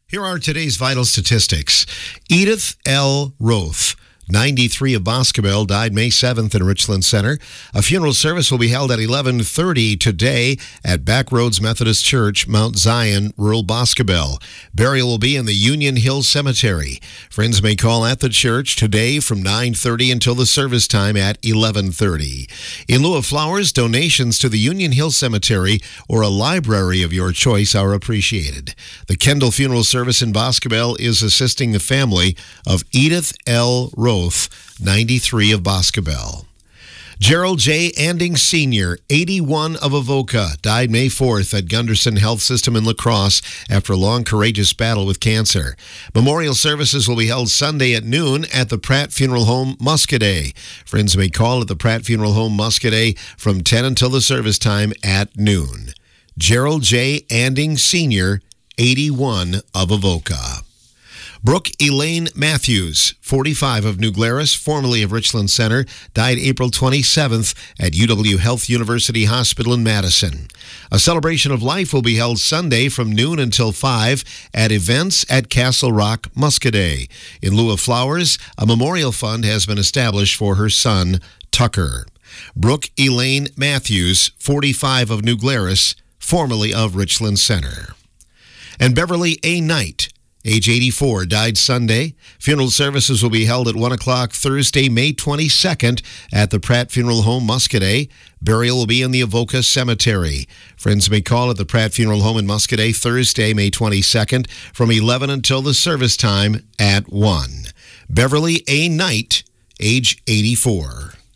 Here are today's vital statistics. Edith L. Roth, 93 of Boscobel, died May 7th in Richland Center. A funeral service will be held at 11:30 today at Backroads Methodist Church, Mount Zion, rural Boscobel. Burial will be in the Union Hill Cemetery. Friends may call at the church today from 9:30 until the service time at 11:30. In lieu of flowers, donations to the Union Hill Cemetery or a library of your choice are appreciated. The Kendall Funeral Service in Boscobel is assisting the family of Edith L. Roth, 93 of Boscobel. Gerald J. Anding Sr., 81 of Avoca, died May 4th at Gunderson Health System in La Crosse after a long, courageous battle with cancer. Memorial services will be held Sunday at noon at the Pratt Funeral Home, Muscadet. Friends may call at the Pratt Funeral Home, Muscadet from 10 until the service time at noon. Gerald J. Anding Sr., 81 of Avoca. Brooke Elaine Matthews, 45 of New Glarus, formerly of Richland Center, died April 27th at UW Health University Hospital in Madison. A celebration of life will be held Sunday from noon until 5 at events at Castle Rock, Muscadet. In lieu of flowers, a memorial fund has been established for her son, Tucker. Brooke Elaine Matthews, 45 of New Glarus, formerly of Richland Center. And Beverly A. Knight, age 84, died Sunday. Funeral services will be held at 1 o'clock Thursday, May 22nd at the Pratt Funeral Home, Muscadet. Burial will be in the Avoca Cemetery. Friends may call at the Pratt Funeral Home in Muscadet Thursday, May 22nd from 11 until the service time at 1. Beverly A. Knight, age 84.